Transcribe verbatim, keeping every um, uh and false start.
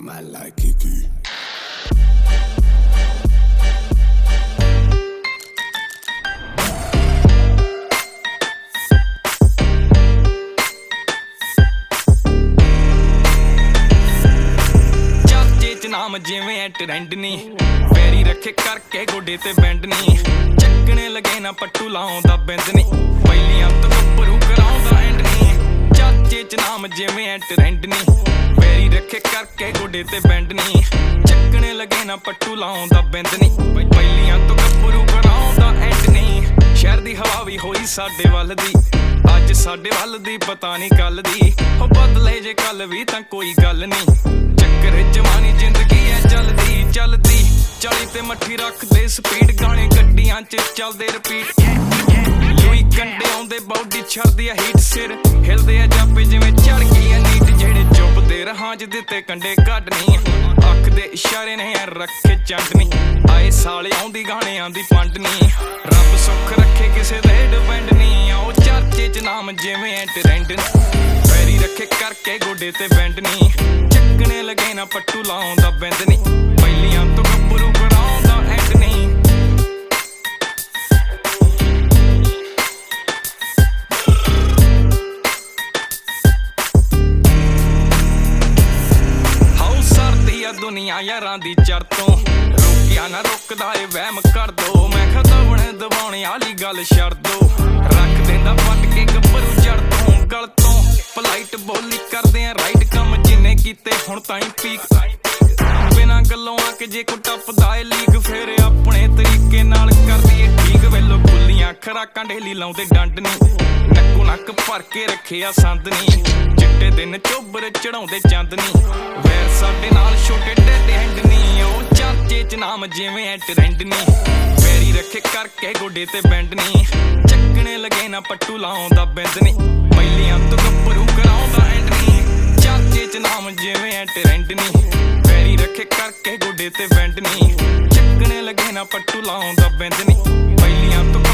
man like Kiki. ਨਾਮ ਜਿਵੇਂ ਐ ਟ੍ਰੈਂਡ ਨੀ ਪੈਰੀ ਰੱਖੇ ਕਰਕੇ ਗੋਡੇ ਤੇ ਬੈਂਡ ਨੀ ਚੱਕਣੇ ਲਗੇ ਨਾ ਪੱਟੂ ਲਾਉਂਦਾ ਬਿੰਦ ਨੀ ਪਹਿਲੀਆਂ ਤੋਂ ਗੱਭਰੂ ਕਰਾਉਂਦਾ ਐਂਡ ਨੀ ਚਾਚੇ ਚ ਨਾਮ ਜਿਵੇਂ ਐ ਟ੍ਰੈਂਡ ਨੀ ਪੈਰੀ ਰੱਖੇ ਕਰਕੇ ਗੋਡੇ ਤੇ ਬੈਂਡ ਨੀ ਚੱਕਣੇ ਲਗੇ ਨਾ ਪੱਟੂ ਲਾਉਂਦਾ ਬਿੰਦ ਨੀ ਪਹਿਲੀਆਂ ਤੋਂ ਗੱਭਰੂ ਕਰਾਉਂਦਾ ਐਂਡ ਨੀ ਸ਼ਹਿਰ ਦੀ ਹਵਾ ਵੀ ਹੋਈ ਸਾਡੇ ਵੱਲ ਦੀ ਅੱਜ ਸਾਡੇ ਵੱਲ ਦੀ ਪਤਾ ਨੀ ਕੱਲ ਦੀ ਹੋ ਬਦਲੇ ਜੇ ਕੱਲ ਵੀ ਤਾਂ ਕੋਈ ਗੱਲ ਨੀ ਚੱਕਰ ਜਵਾਨੀ ਜ਼ਿੰਦਗੀ ਐ ਚੱਲਦੀ ਚੱਲਦੀ ਚਾਲੀ ਤੇ ਮੱਠੀ ਰੱਖਦੇ ਸਪੀਡ ਗਾਣੇ ਗੱਡੀਆਂ ਚ ਚੱਲਦੇ ਰਿਪੀਟ ਲੂਈ ਕੰਡੇ ਆਉਂਦੇ ਬਾਡੀ ਛੱਡਦੀ ਆ ਹੀਟ ਸਿਰ ਹਿਲਦੇ ਆ ਜਾਪੇ ਜਿਵੇਂ ਚੜ ਗਈ ਆ ਨੀਟ ਜਿਹੜੇ ਚੁੱਪਦੇ ਰਹਾਂ ਚ ਦਿੱਤੇ ਕੰਡੇ ਕੱਢਣੀ ਅੱਖ ਦੇ ਇਸ਼ਾਰੇ ਨੇ ਰੱਖੇ ਚੰਦਨੀ ਆਏ ਸਾਲੇ ਆਉਂਦੀ ਗਾਣਿਆਂ ਦੀ ਪੰਡਨੀ ਰੱਬ ਸੁੱਖ ਰੱਖੇ ਕਿਸੇ ਦੇ ਡਿਪੈਂਡ ਨਹੀਂ ਆਓ ਚਰਚੇ ਚ ਨਾਮ ਜਿਵੇਂ ਐ ਟ੍ਰੈਂਡ ਪੈਰੀ ਰੱਖੇ ਕਰਕੇ ਗੋਡੇ ਤੇ ਬੈਂਡ ਨੀ ਚੱਕਣੇ ਲਗੇ ਨਾ ਪੱਟੂ ਲਾਉਂਦਾ ਬਿੰਦ ਨੀ ਪਹਿਲੀਆਂ ਤੋਂ ਗੱਭਰੂ ਕਰਾਉਂਦਾ ਐਂਡ ਨੀ ਹਾਉ ਸਰਦੀ ਆ ਦੁਨੀਆ ਯਾਰਾਂ ਦੀ ਚੜ ਤੋਂ ਰੋਕਿਆ ਨਾ ਰੁਕਦਾ ਏ ਵਹਿਮ ਕਰ ਦੋ ਮੈਂ ਖਤਵਣ ਦਬਾਉਣੇ ਵਾਲੀ ਗੱਲ ਛੱਡ ਦੋ ਰੱਖ ਦਿੰਦਾ ਪੱਟ ਕੇ ਗੱਭਰੂ ਜੜ ਤੋਂ ਗਲ ਤੋਂ ਪਲਾਈਟ ਬੋਲੀ ਕਰਦੇ ਆ ਰਾਈਟ ਕੰਮ ਜਿੰਨੇ ਕੀਤੇ ਹੁਣ ਤਾਈਂ ਪੀਕ ਬਿਨਾਂ ਗੱਲੋਂ ਆ ਕੇ ਜੇ ਕੋ ਟੱਪਦਾ ਏ ਲੀਕ ਫੇਰ ਆਪਣੇ ਤਰੀਕੇ ਨਾਲ ਕਰਦੀ ਏ ਠੀਕ ਵੇਲੋ ਖੁੱਲੀਆਂ ਖਰਾਕਾਂ ਢੇਲੀ ਲਾਉਂਦੇ ਡੰਡ ਨੀ ਨੱਕੋ ਨੱਕ ਭਰ ਕੇ ਰੱਖਿਆ ਸੰਦ ਨੀ ਚਿੱਟੇ ਦਿਨ ਚੋਬਰ ਚੜਾਉਂਦੇ ਚੰਦ ਨੀ ਵੈਰ ਸਾਡੇ ਨਾਲ ਛੋਟੇ ਢੇਡੇ ਹੈਂਡ ਨੀ ਉਹ ਚਾਚੇ ਚ ਨਾਮ ਜਿਵੇਂ ਐ ਟ੍ਰੈਂਡ ਨੀ ਪੈਰੀ ਰੱਖੇ ਕਰਕੇ ਗੋਡੇ ਤੇ ਬੈਂਡ ਨੀ ਚੱਕਣੇ ਲਗੇ ਨਾ ਪੱਟੂ ਲਾਉਂਦਾ ਬਿੰਦ ਨੀ ਪਹਿਲੀਆਂ ਤੋਂ ਗੱਭਰੂ ਕਰਾਉਂਦਾ ਐਂਡ ਨੀ ਚਾਚੇ ਚ ਨਾਮ ਜਿਵੇਂ ਐ ਟ੍ਰੈਂਡ ਨੀ ਪੈਰੀ ਰੱਖੇ ਕਰਕੇ ਗੋਡੇ ਤੇ ਬੈਂਡ ਨੀ ਚੱਕਣੇ ਲਗੇ ਨਾ ਪੱਟੂ ਲਾਉਂਦਾ ਬਿੰਦ ਨੀ ਪਹਿਲੀਆਂ ਤੋਂ